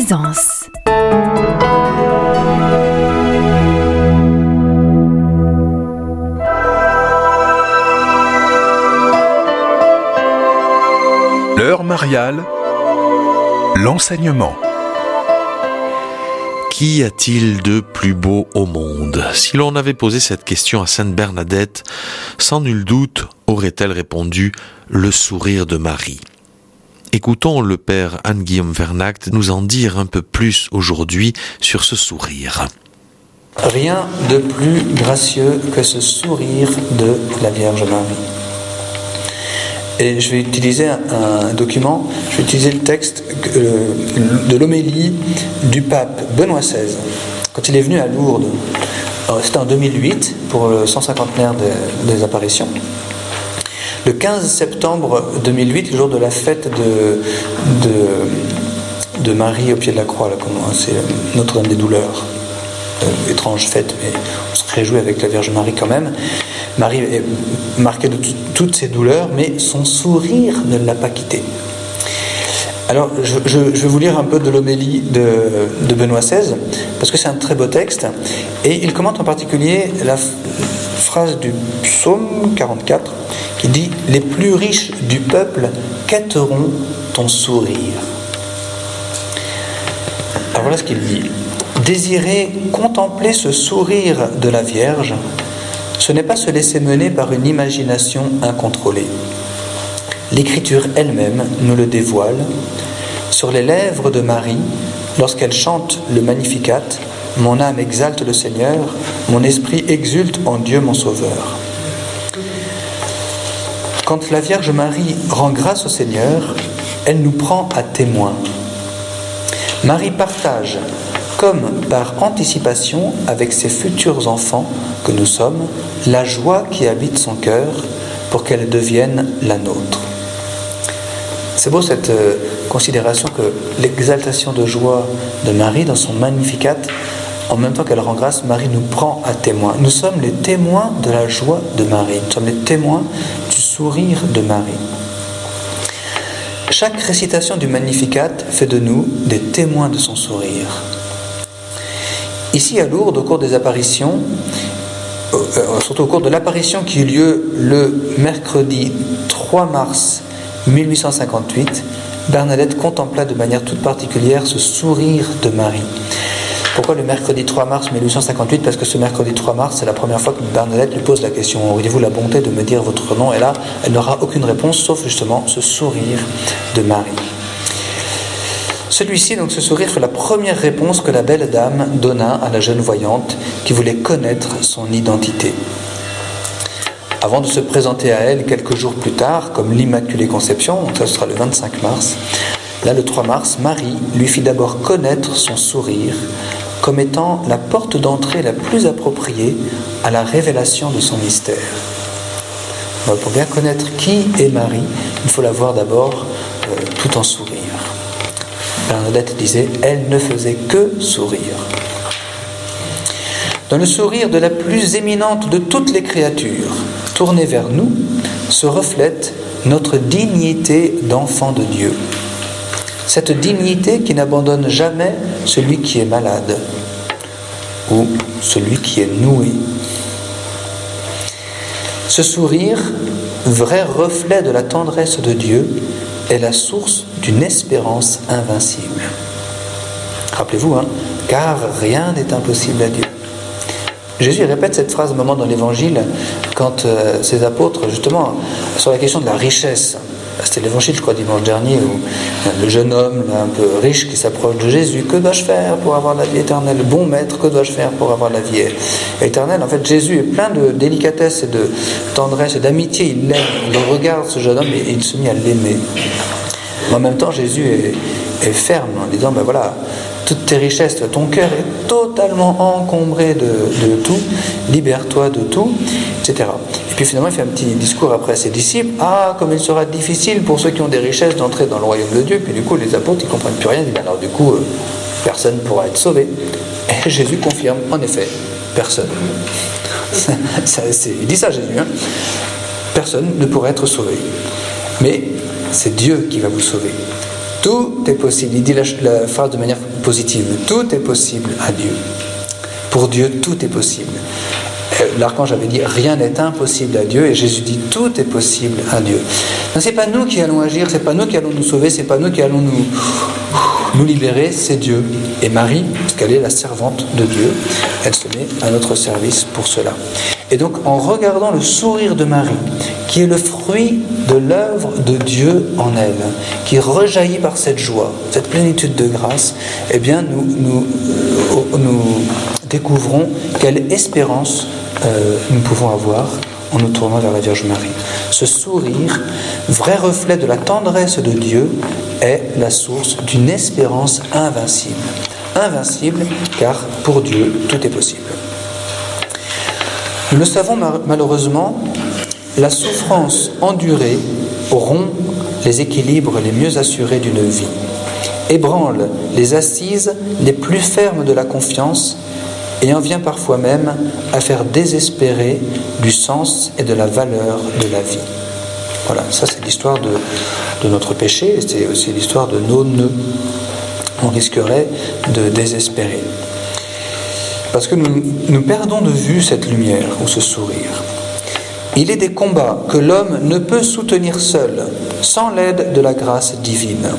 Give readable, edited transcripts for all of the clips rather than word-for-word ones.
Présence. L'heure mariale, l'enseignement. Qu'y a-t-il de plus beau au monde ? Si l'on avait posé cette question à Sainte Bernadette, sans nul doute aurait-elle répondu « le sourire de Marie ». Écoutons le père Anne-Guillaume Vernact nous en dire un peu plus aujourd'hui sur ce sourire. Rien de plus gracieux que ce sourire de la Vierge Marie. Et je vais utiliser un document, je vais utiliser le texte de l'homélie du pape Benoît XVI, quand il est venu à Lourdes. Alors, c'était en 2008, pour le 150e des apparitions. Le 15 septembre 2008, le jour de la fête de Marie au pied de la croix, là, c'est Notre-Dame des Douleurs. Étrange fête, mais on se réjouit avec la Vierge Marie quand même. Marie est marquée de toutes ses douleurs, mais son sourire ne l'a pas quittée. Alors, je vais vous lire un peu de l'homélie de Benoît XVI, parce que c'est un très beau texte, et il commente en particulier la phrase du psaume 44, qui dit « Les plus riches du peuple quêteront ton sourire ». Alors voilà ce qu'il dit. Désirer contempler ce sourire de la Vierge, ce n'est pas se laisser mener par une imagination incontrôlée. L'Écriture elle-même nous le dévoile. Sur les lèvres de Marie, lorsqu'elle chante le Magnificat, mon âme exalte le Seigneur, mon esprit exulte en Dieu mon Sauveur. Quand la Vierge Marie rend grâce au Seigneur, elle nous prend à témoin. Marie partage, comme par anticipation avec ses futurs enfants que nous sommes, la joie qui habite son cœur pour qu'elle devienne la nôtre. C'est beau cette considération que l'exaltation de joie de Marie dans son Magnificat, en même temps qu'elle rend grâce, Marie nous prend à témoin. Nous sommes les témoins de la joie de Marie, nous sommes les témoins du sourire de Marie. Chaque récitation du Magnificat fait de nous des témoins de son sourire. Ici à Lourdes, au cours des apparitions, surtout au cours de l'apparition qui eut lieu le mercredi 3 mars 1858, Bernadette contempla de manière toute particulière ce sourire de Marie. Pourquoi le mercredi 3 mars 1858 ? Parce que ce mercredi 3 mars, c'est la première fois que Bernadette lui pose la question « Auriez-vous la bonté de me dire votre nom ?» Et là, elle n'aura aucune réponse, sauf justement ce sourire de Marie. Celui-ci, donc ce sourire, fut la première réponse que la belle dame donna à la jeune voyante qui voulait connaître son identité. Avant de se présenter à elle quelques jours plus tard, comme l'Immaculée Conception, donc ça sera le 25 mars, là le 3 mars, Marie lui fit d'abord connaître son sourire comme étant la porte d'entrée la plus appropriée à la révélation de son mystère. Alors, pour bien connaître qui est Marie, il faut la voir d'abord tout en sourire. Bernadette disait « Elle ne faisait que sourire ». Dans le sourire de la plus éminente de toutes les créatures, tournée vers nous, se reflète notre dignité d'enfant de Dieu. Cette dignité qui n'abandonne jamais celui qui est malade ou celui qui est noué. Ce sourire, vrai reflet de la tendresse de Dieu, est la source d'une espérance invincible. Rappelez-vous, car rien n'est impossible à Dieu. Jésus répète cette phrase un moment dans l'Évangile quand ses apôtres, justement, sur la question de la richesse, c'était l'Évangile, je crois, dimanche dernier, où le jeune homme, là, un peu riche, qui s'approche de Jésus, que dois-je faire pour avoir la vie éternelle ? Bon maître, que dois-je faire pour avoir la vie éternelle ? En fait, Jésus est plein de délicatesse et de tendresse et d'amitié. Il l'aime, il regarde ce jeune homme et il se mit à l'aimer. Mais en même temps, Jésus est ferme en disant, ben voilà, toutes tes richesses, ton cœur est totalement encombré de tout, libère-toi de tout, etc. Et puis finalement, il fait un petit discours après à ses disciples. Ah, comme il sera difficile pour ceux qui ont des richesses d'entrer dans le royaume de Dieu. Puis du coup, les apôtres, ils ne comprennent plus rien. Ils disent, alors du coup, personne ne pourra être sauvé. Et Jésus confirme, en effet, personne. Il dit ça, Jésus. Personne ne pourra être sauvé. Mais c'est Dieu qui va vous sauver. Tout est possible. Il dit la phrase de manière positive. Tout est possible à Dieu. Pour Dieu, tout est possible. L'archange avait dit rien n'est impossible à Dieu, et Jésus dit tout est possible à Dieu. Donc c'est pas nous qui allons agir, c'est pas nous qui allons nous sauver, c'est pas nous qui allons nous libérer, c'est Dieu. Et Marie, parce qu'elle est la servante de Dieu, elle se met à notre service pour cela. Et donc en regardant le sourire de Marie, qui est le fruit de l'œuvre de Dieu en elle, qui rejaillit par cette joie, cette plénitude de grâce, eh bien nous découvrons quelle espérance nous pouvons avoir en nous tournant vers la Vierge Marie. Ce sourire, vrai reflet de la tendresse de Dieu, est la source d'une espérance invincible. Invincible, car pour Dieu, tout est possible. Nous le savons malheureusement, la souffrance endurée rompt les équilibres les mieux assurés d'une vie, ébranle les assises les plus fermes de la confiance, et en vient parfois même à faire désespérer du sens et de la valeur de la vie. Voilà, ça c'est l'histoire de notre péché, et c'est aussi l'histoire de nos nœuds. On risquerait de désespérer. Parce que nous perdons de vue cette lumière ou ce sourire. Il est des combats que l'homme ne peut soutenir seul, sans l'aide de la grâce divine.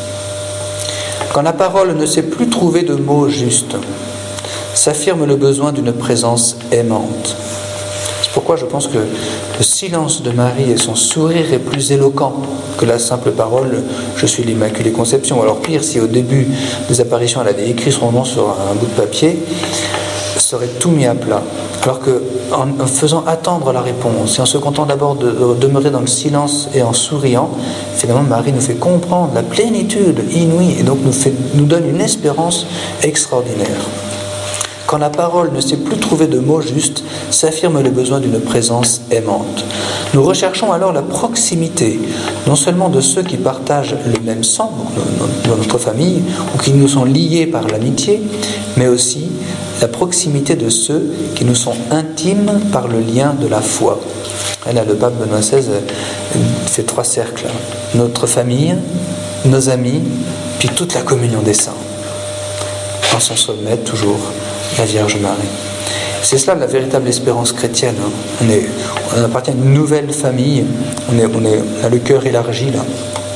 Quand la parole ne sait plus trouver de mots justes, s'affirme le besoin d'une présence aimante. C'est pourquoi je pense que le silence de Marie et son sourire est plus éloquent que la simple parole « Je suis l'Immaculée Conception ». Alors pire, si au début des apparitions elle avait écrit son nom sur un bout de papier, ça aurait tout mis à plat. Alors qu'en faisant attendre la réponse et en se contentant d'abord de demeurer dans le silence et en souriant, finalement Marie nous fait comprendre la plénitude inouïe et donc nous donne une espérance extraordinaire. Quand la parole ne sait plus trouver de mots justes, s'affirme le besoin d'une présence aimante. Nous recherchons alors la proximité, non seulement de ceux qui partagent le même sang dans notre famille, ou qui nous sont liés par l'amitié, mais aussi la proximité de ceux qui nous sont intimes par le lien de la foi. Là, le pape Benoît XVI fait 3 cercles. Notre famille, nos amis, puis toute la communion des saints. En son sommet, toujours, la Vierge Marie. C'est cela la véritable espérance chrétienne. On appartient à une nouvelle famille. On a le cœur élargi là.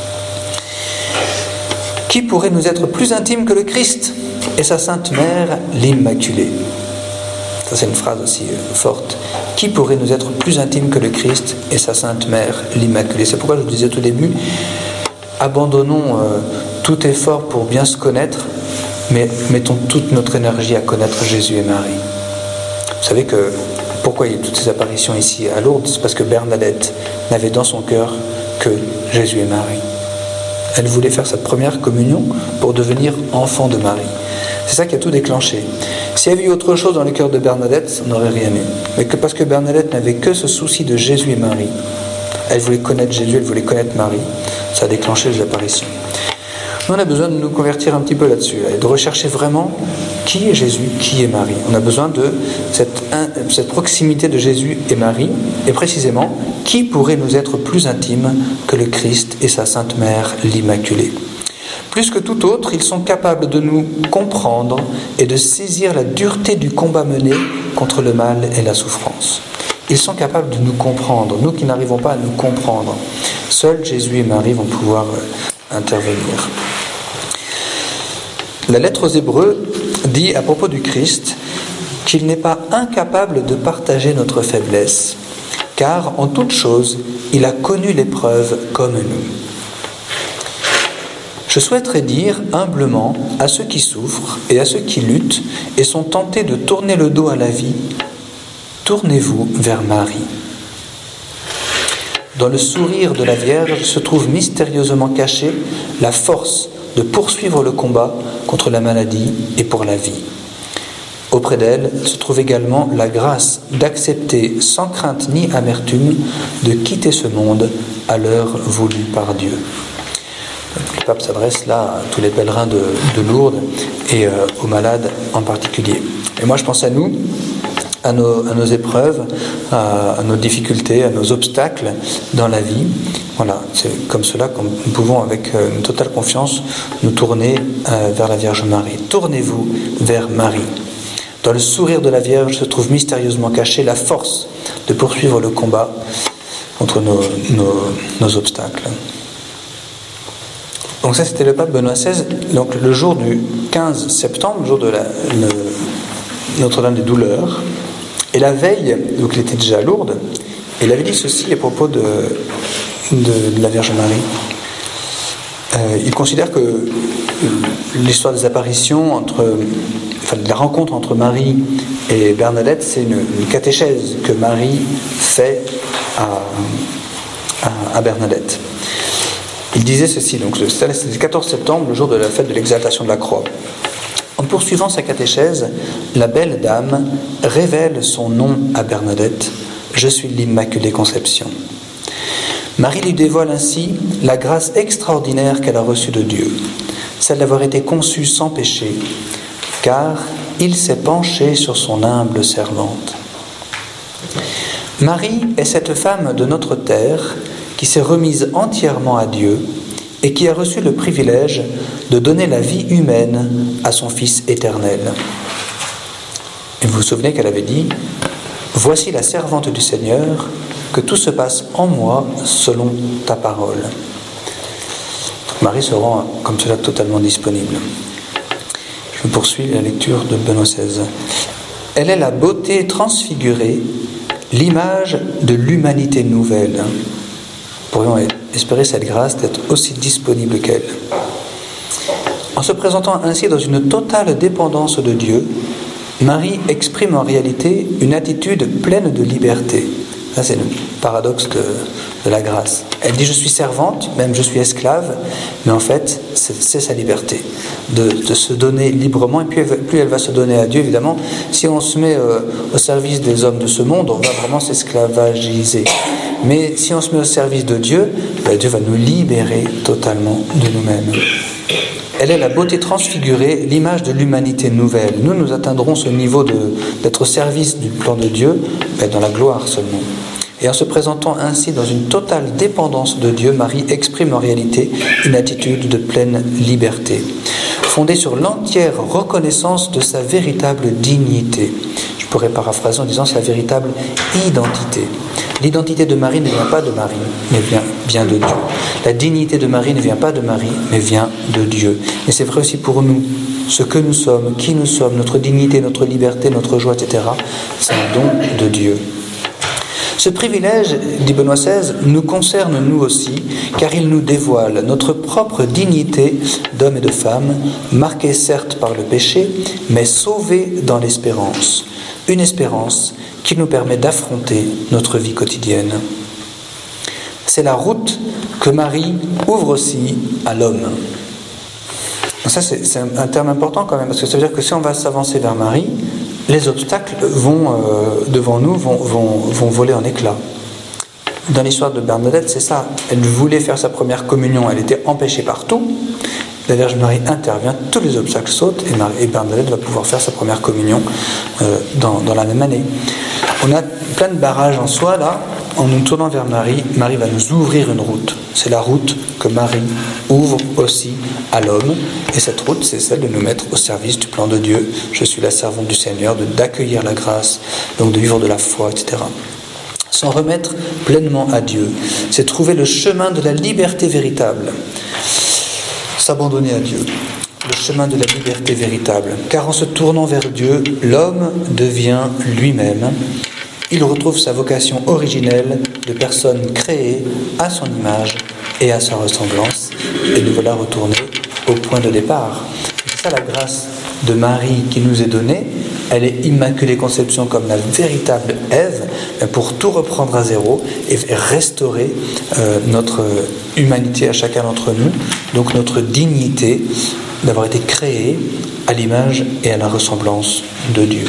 Qui pourrait nous être plus intime que le Christ et sa Sainte Mère, l'Immaculée? Ça c'est une phrase aussi forte. Qui pourrait nous être plus intime que le Christ et sa Sainte Mère, l'Immaculée? C'est pourquoi je vous disais au début, abandonnons tout effort pour bien se connaître, mais mettons toute notre énergie à connaître Jésus et Marie. Vous savez que pourquoi il y a toutes ces apparitions ici à Lourdes? C'est parce que Bernadette n'avait dans son cœur que Jésus et Marie. Elle voulait faire sa première communion pour devenir enfant de Marie. C'est ça qui a tout déclenché. S'il y avait eu autre chose dans le cœur de Bernadette, on n'aurait rien eu. Mais que parce que Bernadette n'avait que ce souci de Jésus et Marie, elle voulait connaître Jésus, elle voulait connaître Marie, ça a déclenché les apparitions. Nous, on a besoin de nous convertir un petit peu là-dessus, et de rechercher vraiment qui est Jésus, qui est Marie. On a besoin de cette proximité de Jésus et Marie, et précisément, qui pourrait nous être plus intime que le Christ et sa Sainte Mère, l'Immaculée. Plus que tout autre, ils sont capables de nous comprendre et de saisir la dureté du combat mené contre le mal et la souffrance. Ils sont capables de nous comprendre, nous qui n'arrivons pas à nous comprendre. Seuls Jésus et Marie vont pouvoir intervenir. La lettre aux Hébreux dit à propos du Christ qu'il n'est pas incapable de partager notre faiblesse, car en toute chose, il a connu l'épreuve comme nous. Je souhaiterais dire humblement à ceux qui souffrent et à ceux qui luttent et sont tentés de tourner le dos à la vie, tournez-vous vers Marie. Dans le sourire de la Vierge se trouve mystérieusement cachée la force de poursuivre le combat contre la maladie et pour la vie. Auprès d'elle se trouve également la grâce d'accepter sans crainte ni amertume de quitter ce monde à l'heure voulue par Dieu. Le pape s'adresse là à tous les pèlerins de Lourdes et aux malades en particulier. Et moi je pense à nous, à nos épreuves, à nos difficultés, à nos obstacles dans la vie. Voilà, c'est comme cela que nous pouvons, avec une totale confiance, nous tourner vers la Vierge Marie. Tournez-vous vers Marie. Dans le sourire de la Vierge se trouve mystérieusement cachée la force de poursuivre le combat contre nos obstacles. Donc ça, c'était le pape Benoît XVI. Donc le jour du 15 septembre, le jour de Notre-Dame des Douleurs. Et la veille, donc il était déjà à Lourdes, et il avait dit ceci à propos de la Vierge Marie. Il considère que l'histoire des apparitions, la rencontre entre Marie et Bernadette, c'est une catéchèse que Marie fait à Bernadette. Il disait ceci, donc c'était le 14 septembre, le jour de la fête de l'exaltation de la croix. En poursuivant sa catéchèse, la belle dame révèle son nom à Bernadette. Je suis l'Immaculée Conception. Marie lui dévoile ainsi la grâce extraordinaire qu'elle a reçue de Dieu, celle d'avoir été conçue sans péché, car il s'est penché sur son humble servante. Marie est cette femme de notre terre qui s'est remise entièrement à Dieu et qui a reçu le privilège de donner la vie humaine à son Fils éternel. Et vous vous souvenez qu'elle avait dit « Voici la servante du Seigneur, que tout se passe en moi selon ta parole. » Marie se rend comme cela totalement disponible. Je poursuis la lecture de Benoît XVI. Elle est la beauté transfigurée, l'image de l'humanité nouvelle. Pourrions espérer cette grâce d'être aussi disponible qu'elle. En se présentant ainsi dans une totale dépendance de Dieu, Marie exprime en réalité une attitude pleine de liberté. Ça, c'est le paradoxe de la grâce. Elle dit « je suis servante, même je suis esclave », mais en fait, c'est sa liberté de se donner librement. Et puis, plus elle va se donner à Dieu, évidemment, si on se met au service des hommes de ce monde, on va vraiment s'esclavagiser. Mais si on se met au service de Dieu, Dieu va nous libérer totalement de nous-mêmes. Elle est la beauté transfigurée, l'image de l'humanité nouvelle. Nous atteindrons ce niveau d'être au service du plan de Dieu, mais dans la gloire seulement. Et en se présentant ainsi dans une totale dépendance de Dieu, Marie exprime en réalité une attitude de pleine liberté, fondée sur l'entière reconnaissance de sa véritable dignité. Je pourrais paraphraser en disant sa véritable identité. L'identité de Marie ne vient pas de Marie, mais vient de Dieu. La dignité de Marie ne vient pas de Marie, mais vient de Dieu. Et c'est vrai aussi pour nous. Ce que nous sommes, qui nous sommes, notre dignité, notre liberté, notre joie, etc., c'est un don de Dieu. Ce privilège, dit Benoît XVI, nous concerne nous aussi, car il nous dévoile notre propre dignité d'hommes et de femmes, marquée certes par le péché, mais sauvée dans l'espérance. Une espérance qui nous permet d'affronter notre vie quotidienne. C'est la route que Marie ouvre aussi à l'homme. Donc ça, c'est un terme important quand même, parce que ça veut dire que si on va s'avancer vers Marie, les obstacles devant nous vont voler en éclats. Dans l'histoire de Bernadette, c'est ça. Elle voulait faire sa première communion, elle était empêchée partout. La Vierge Marie intervient, tous les obstacles sautent et Bernadette va pouvoir faire sa première communion dans la même année. On a plein de barrages en soi là. En nous tournant vers Marie, Marie va nous ouvrir une route. C'est la route que Marie ouvre aussi à l'homme. Et cette route, c'est celle de nous mettre au service du plan de Dieu. Je suis la servante du Seigneur, d'accueillir la grâce, donc de vivre de la foi, etc. S'en remettre pleinement à Dieu, c'est trouver le chemin de la liberté véritable. S'abandonner à Dieu, le chemin de la liberté véritable. Car en se tournant vers Dieu, l'homme devient lui-même. Il retrouve sa vocation originelle de personne créée à son image et à sa ressemblance. Et nous voilà retournés au point de départ. C'est ça la grâce de Marie qui nous est donnée. Elle est Immaculée Conception comme la véritable Ève pour tout reprendre à zéro et restaurer notre humanité à chacun d'entre nous, donc notre dignité d'avoir été créé à l'image et à la ressemblance de Dieu.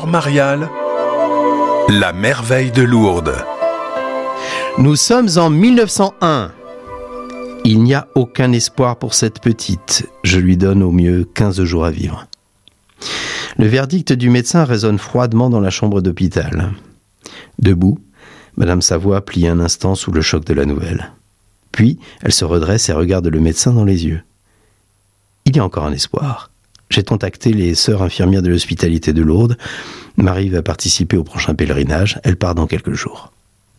mariale, la merveille de Lourdes. Nous sommes en 1901. Il n'y a aucun espoir pour cette petite. Je lui donne au mieux 15 jours à vivre. Le verdict du médecin résonne froidement dans la chambre d'hôpital. Debout, Madame Savoie plie un instant sous le choc de la nouvelle. Puis, elle se redresse et regarde le médecin dans les yeux. Il y a encore un espoir. J'ai contacté les sœurs infirmières de l'hospitalité de Lourdes. Marie va participer au prochain pèlerinage. Elle part dans quelques jours.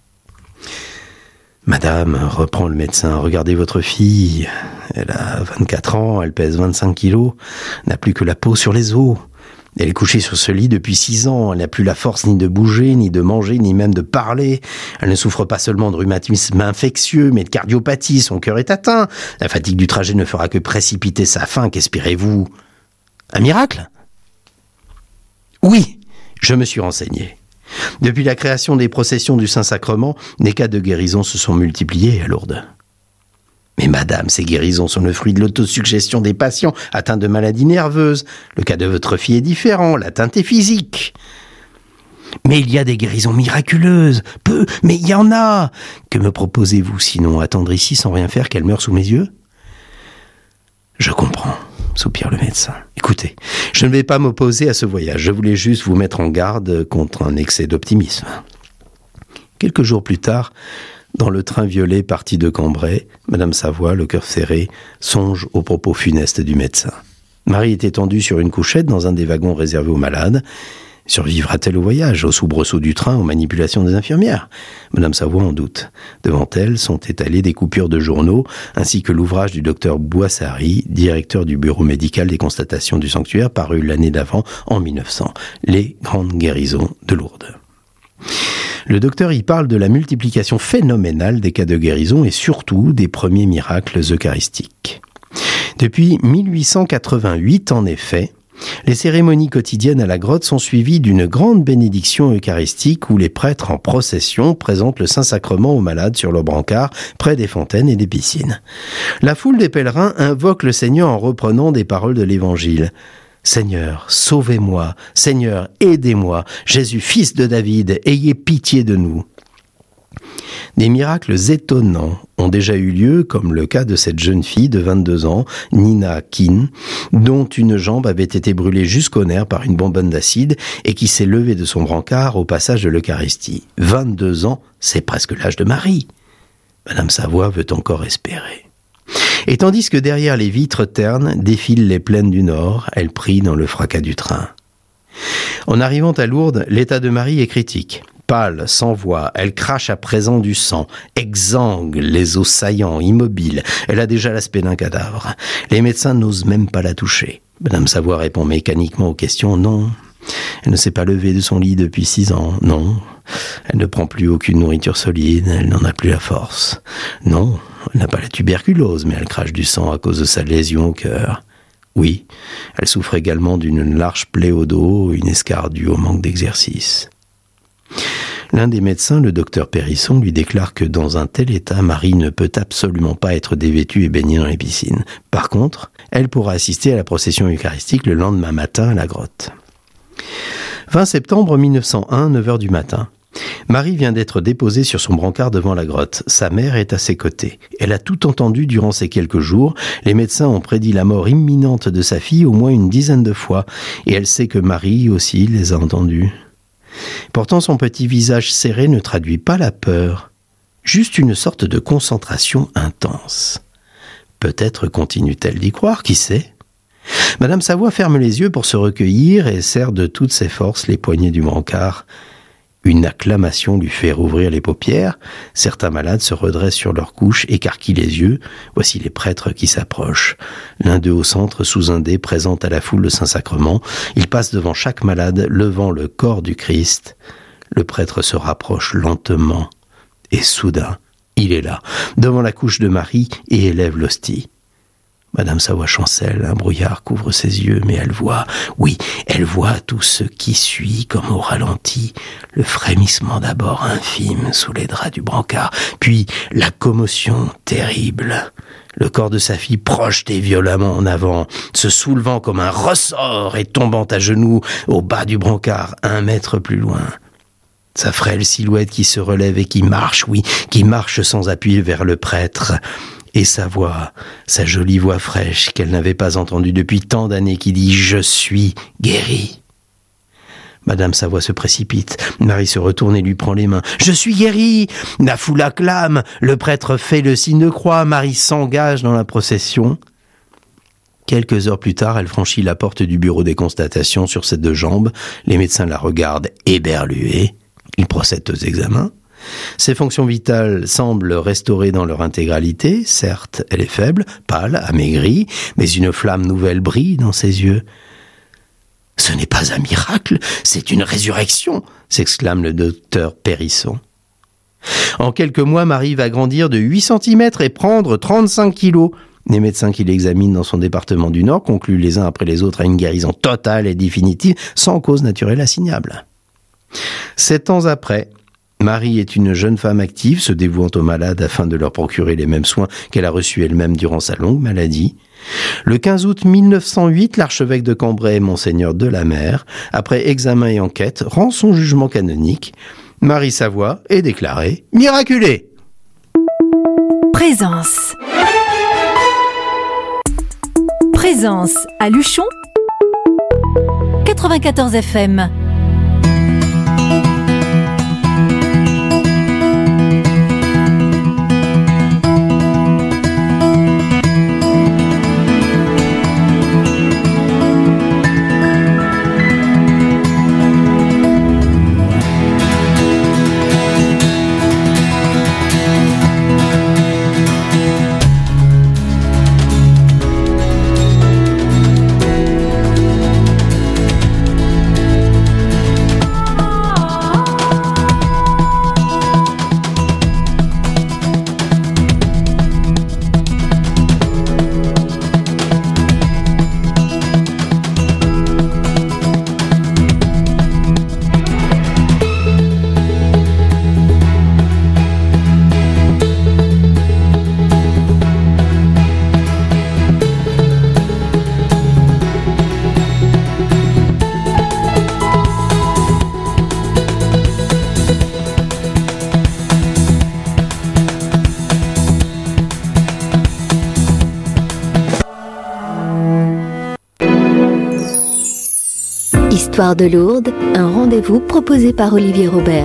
Madame, reprend le médecin, regardez votre fille. Elle a 24 ans, elle pèse 25 kilos, n'a plus que la peau sur les os. Elle est couchée sur ce lit depuis 6 ans, elle n'a plus la force ni de bouger, ni de manger, ni même de parler. Elle ne souffre pas seulement de rhumatisme infectieux, mais de cardiopathie, son cœur est atteint. La fatigue du trajet ne fera que précipiter sa fin, qu'espérez-vous ? Un miracle ? Oui, je me suis renseigné. Depuis la création des processions du Saint-Sacrement, les cas de guérison se sont multipliés à Lourdes. Mais madame, ces guérisons sont le fruit de l'autosuggestion des patients atteints de maladies nerveuses. Le cas de votre fille est différent, l'atteinte est physique. Mais il y a des guérisons miraculeuses. Peu, mais il y en a. Que me proposez-vous sinon attendre ici sans rien faire qu'elle meure sous mes yeux ? Je comprends, soupire le médecin. Écoutez, je ne vais pas m'opposer à ce voyage. Je voulais juste vous mettre en garde contre un excès d'optimisme. Quelques jours plus tard, dans le train violet parti de Cambrai, Madame Savoie, le cœur serré, songe aux propos funestes du médecin. Marie est étendue sur une couchette dans un des wagons réservés aux malades. Survivra-t-elle au voyage, aux soubresauts du train, aux manipulations des infirmières ? Madame Savoie en doute. Devant elle sont étalées des coupures de journaux, ainsi que l'ouvrage du docteur Boissary, directeur du bureau médical des constatations du sanctuaire, paru l'année d'avant, en 1900. Les grandes guérisons de Lourdes. Le docteur y parle de la multiplication phénoménale des cas de guérison et surtout des premiers miracles eucharistiques. Depuis 1888, en effet, les cérémonies quotidiennes à la grotte sont suivies d'une grande bénédiction eucharistique où les prêtres en procession présentent le Saint-Sacrement aux malades sur leurs brancards près des fontaines et des piscines. La foule des pèlerins invoque le Seigneur en reprenant des paroles de l'Évangile. « Seigneur, sauvez-moi. Seigneur, aidez-moi. Jésus, fils de David, ayez pitié de nous. » Des miracles étonnants ont déjà eu lieu, comme le cas de cette jeune fille de 22 ans, Nina Keane, dont une jambe avait été brûlée jusqu'au nerf par une bonbonne d'acide et qui s'est levée de son brancard au passage de l'Eucharistie. 22 ans, c'est presque l'âge de Marie. Madame Savoie veut encore espérer. Et tandis que derrière les vitres ternes défilent les plaines du Nord, elle prie dans le fracas du train. En arrivant à Lourdes, l'état de Marie est critique. Pâle, sans voix, elle crache à présent du sang, exsangue, les os saillants, immobile. Elle a déjà l'aspect d'un cadavre. Les médecins n'osent même pas la toucher. Madame Savoie répond mécaniquement aux questions. Non, elle ne s'est pas levée de son lit depuis 6 ans. Non, elle ne prend plus aucune nourriture solide. Elle n'en a plus la force. Non, elle n'a pas la tuberculose, mais elle crache du sang à cause de sa lésion au cœur. Oui, elle souffre également d'une large plaie au dos, une escarre due au manque d'exercice. L'un des médecins, le docteur Périsson, lui déclare que dans un tel état, Marie ne peut absolument pas être dévêtue et baignée dans les piscines. Par contre, elle pourra assister à la procession eucharistique le lendemain matin à la grotte. 20 septembre 1901, 9h du matin. Marie vient d'être déposée sur son brancard devant la grotte. Sa mère est à ses côtés. Elle a tout entendu durant ces quelques jours. Les médecins ont prédit la mort imminente de sa fille au moins une dizaine de fois. Et elle sait que Marie aussi les a entendus. Pourtant, son petit visage serré ne traduit pas la peur, juste une sorte de concentration intense. Peut-être continue-t-elle d'y croire, qui sait ? Madame Savoie ferme les yeux pour se recueillir et serre de toutes ses forces les poignets du brancard. Une acclamation lui fait rouvrir les paupières. Certains malades se redressent sur leur couche, écarquillent les yeux. Voici les prêtres qui s'approchent. L'un d'eux au centre, sous un dais, présente à la foule le Saint-Sacrement. Il passe devant chaque malade, levant le corps du Christ. Le prêtre se rapproche lentement. Et soudain, il est là, devant la couche de Marie, et élève l'hostie. Madame Savoie chancelle, un brouillard couvre ses yeux, mais elle voit, oui, elle voit tout ce qui suit comme au ralenti, le frémissement d'abord infime sous les draps du brancard, puis la commotion terrible. Le corps de sa fille projeté violemment en avant, se soulevant comme un ressort et tombant à genoux au bas du brancard, 1 mètre plus loin. Sa frêle silhouette qui se relève et qui marche, oui, qui marche sans appui vers le prêtre. Et sa voix, sa jolie voix fraîche qu'elle n'avait pas entendue depuis tant d'années qui dit « Je suis guérie ». Madame Savoie se précipite. Marie se retourne et lui prend les mains. « Je suis guérie !» La foule acclame. Le prêtre fait le signe de croix. Marie s'engage dans la procession. Quelques heures plus tard, elle franchit la porte du bureau des constatations sur ses 2 jambes. Les médecins la regardent éberlués. Ils procèdent aux examens. Ses fonctions vitales semblent restaurées dans leur intégralité. Certes, elle est faible, pâle, amaigrie, mais une flamme nouvelle brille dans ses yeux. « Ce n'est pas un miracle, c'est une résurrection !» s'exclame le docteur Périsson. En quelques mois, Marie va grandir de 8 cm et prendre 35 kilos. Les médecins qui l'examinent dans son département du Nord concluent les uns après les autres à une guérison totale et définitive, sans cause naturelle assignable. 7 ans après, Marie est une jeune femme active, se dévouant aux malades afin de leur procurer les mêmes soins qu'elle a reçus elle-même durant sa longue maladie. Le 15 août 1908, l'archevêque de Cambrai, Monseigneur Delamer, après examen et enquête, rend son jugement canonique. Marie Savoie est déclarée miraculée. Présence. Présence à Luchon, 94 FM. Histoire de Lourdes, un rendez-vous proposé par Olivier Robert.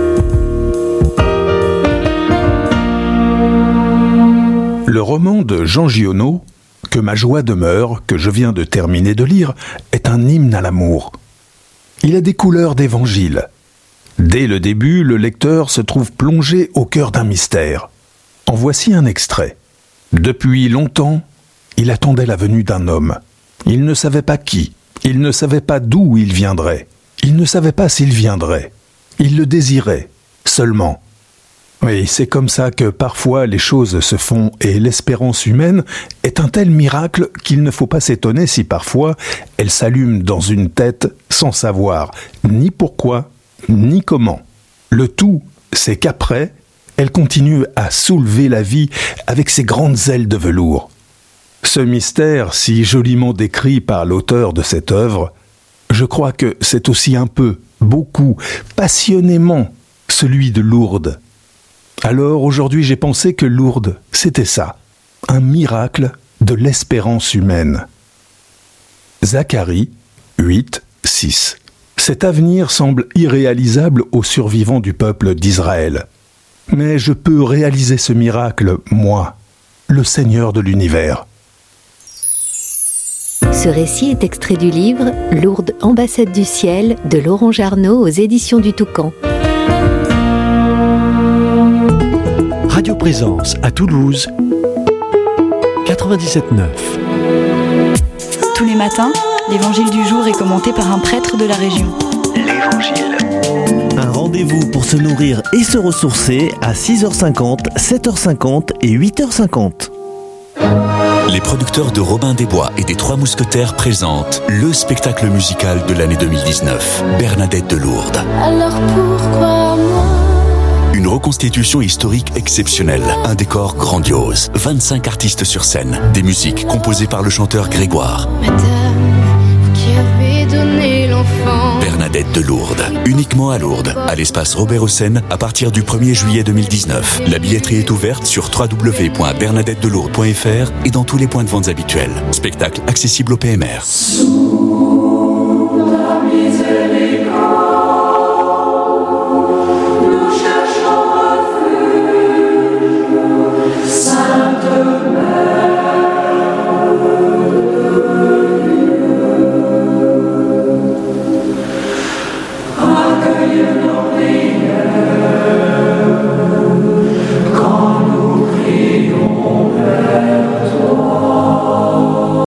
Le roman de Jean Giono, Que ma joie demeure, que je viens de terminer de lire, est un hymne à l'amour. Il a des couleurs d'évangile. Dès le début, le lecteur se trouve plongé au cœur d'un mystère. En voici un extrait. Depuis longtemps, il attendait la venue d'un homme. Il ne savait pas qui. Il ne savait pas d'où il viendrait. Il ne savait pas s'il viendrait. Il le désirait, seulement. Oui, c'est comme ça que parfois les choses se font et l'espérance humaine est un tel miracle qu'il ne faut pas s'étonner si parfois elle s'allume dans une tête sans savoir ni pourquoi, ni comment. Le tout, c'est qu'après, elle continue à soulever la vie avec ses grandes ailes de velours. Ce mystère, si joliment décrit par l'auteur de cette œuvre, je crois que c'est aussi un peu, beaucoup, passionnément, celui de Lourdes. Alors aujourd'hui j'ai pensé que Lourdes, c'était ça, un miracle de l'espérance humaine. Zacharie 8, 6. Cet avenir semble irréalisable aux survivants du peuple d'Israël. Mais je peux réaliser ce miracle, moi, le Seigneur de l'univers. Ce récit est extrait du livre « Lourdes, ambassade du ciel » de Laurent Jarnot aux éditions du Toucan. Radio Présence à Toulouse, 97.9. Tous les matins, l'évangile du jour est commenté par un prêtre de la région. L'Évangile. Un rendez-vous pour se nourrir et se ressourcer à 6h50, 7h50 et 8h50. Les producteurs de Robin des Bois et des Trois Mousquetaires présentent le spectacle musical de l'année 2019, Bernadette de Lourdes. Alors pourquoi moi ? Une reconstitution historique exceptionnelle, un décor grandiose, 25 artistes sur scène, des musiques composées par le chanteur Grégoire. Madame, vous qui avez donné l'enfant. Bernadette de Lourdes, uniquement à Lourdes, à l'espace Robert Hossein, à partir du 1er juillet 2019. La billetterie est ouverte sur www.bernadettedelourdes.fr et dans tous les points de vente habituels. Spectacle accessible au PMR. Sous la misère.